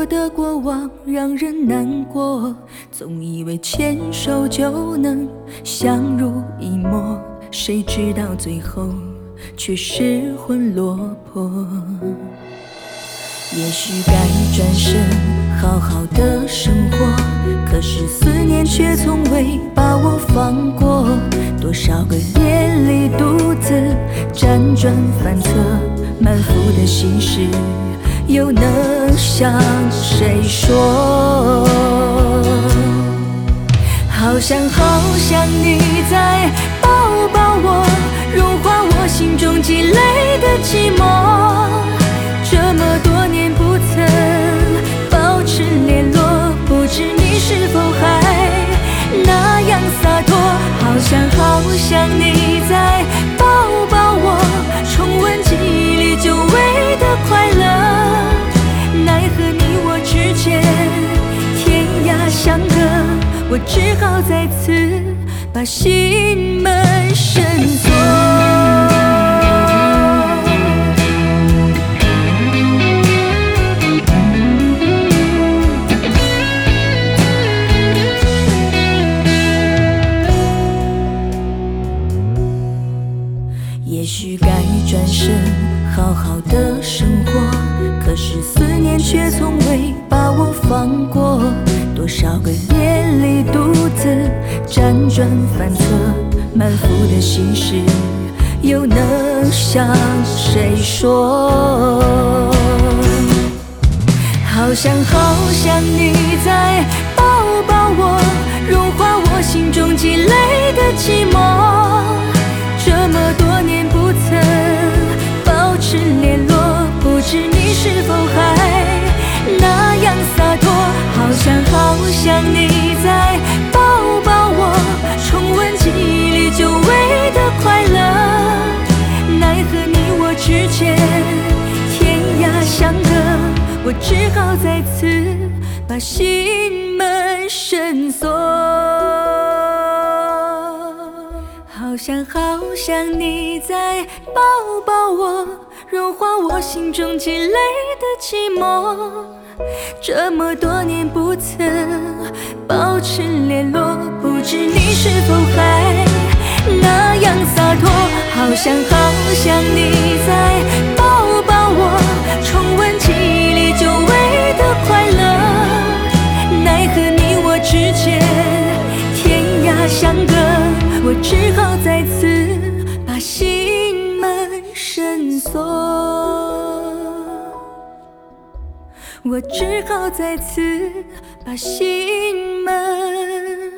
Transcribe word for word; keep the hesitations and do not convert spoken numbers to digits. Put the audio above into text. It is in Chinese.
过的过往让人难过，总以为牵手就能相濡以沫，谁知道最后却失魂落魄。也许该转身好好的生活，可是思念却从未把我放过。多少个夜里独自辗转反侧，满腹的心事又能向谁说？好想好想你再抱抱我，融化我心中积累的寂寞。这么多年不曾保持联络，不知你是否还那样洒脱。好想好想你再抱抱我，重温记忆里久违的快乐。奈何你我之间天涯相隔，我只好再次把心门深锁。也许该转身好好的生活，可是思念却从未把我放过。多少个夜里独自辗转反侧，满腹的心事又能向谁说？好想好想你再抱抱我，融化我心中积累的寂寞。这么多年不曾保持联络，不知你是否还那样洒脱。好想好想你再抱抱我，重温记忆里久违的快乐。奈何你我之间天涯相隔，我只好再次把心门深锁。好想好想你再抱抱我，融化我心中积累的寂寞。这么多年不曾保持联络，不知你是否还那样洒脱。好想好想你再抱抱我，重温记忆里久违的快乐。奈何你我之间天涯相隔，我只好再次把心门深锁。我只好再次把心门